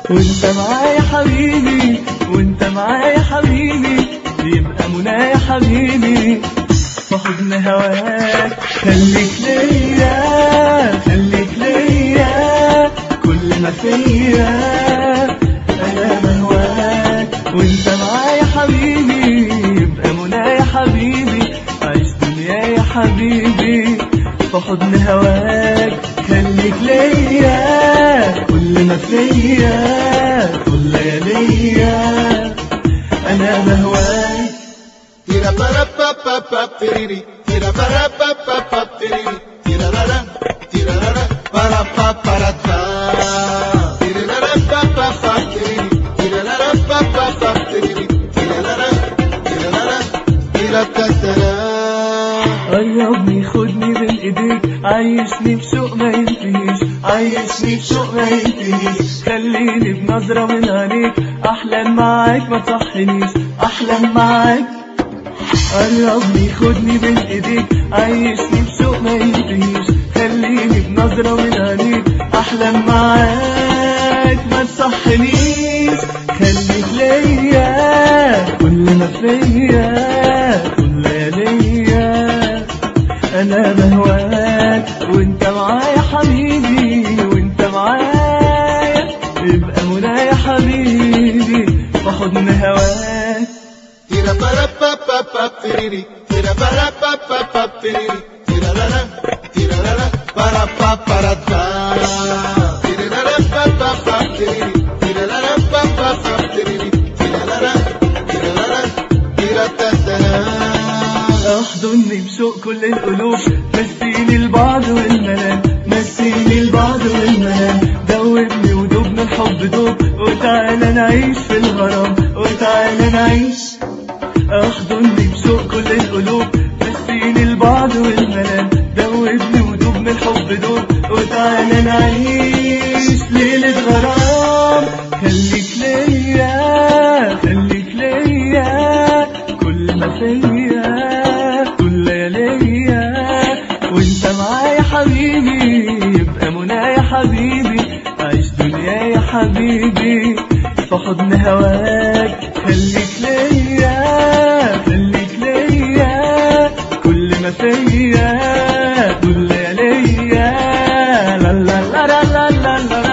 وانت معايا حبيبي، وانت معايا حبيبي، يبقى منى يا حبيبي في حضن هواك. خليك ليا، خليك ليا، كل ما فيا انا بهواك. وانت معايا حبيبي، يبقى منى يا حبيبي، عيش دنيا يا حبيبي في حضن هواك. خليك ليا، كل ما فيا، كل لياليا انا بهواك. Tira para pa pa pa piriri, tira para pa pa pa piriri, tira la la, tira la la, para pa para ta. Tira la la pa pa pa piriri, tira la la pa pa pa piriri, tira la la, tira la la, tira ta ta la. قربني خدني بين ايديك، عايشني بشوق ما ينتهيش، عايشني بشوق ما ينتهيش. خليني بنظرة من عينيك، احلم معاك ما تصحنيش، احلم معاك. قربني خدني بين ايديك، عايشني بشوق ما ينتهيش. خليني بنظرة من عينيك، احلم معاك ما تصحنيش. خليك ليا، كل ما فيا، كل لياليا انا بهواك. وانت معايا حبيبي، وانت معايا، يبقى منى يا حبيبي في حضن هواك. Tira para pa pa pa piriri, tira para pa pa pa piriri, tira la la, tira la la, para pa para ta. Tira la la pa pa pa piriri, tira la la pa pa pa piriri, tira la la, tira la la, tira ta ta la. احضني بشوق كل القلوب، مسيني البعض والمنام، مسيني البعض والمنام. دوبني ودوبنا الحب دوب، وتعالى نعيش في الغرام، وتعالى نعيش. احضني بشوق كل القلوب، مسيني البعض والمنام. دوبني ودوبنا الحب دوب، وتعالى نعيش ليلة غرام. خليك ليا، خليك ليا، كل ما فيا، كل لياليا. وانت معايا حبيبي، يبقى منى يا حبيبي، عيش دنيا يا حبيبي في حضن هواك. خليك ليا، خليك ليا، كل ما فيا، كل لياليا. لا لا لا لا لا لا.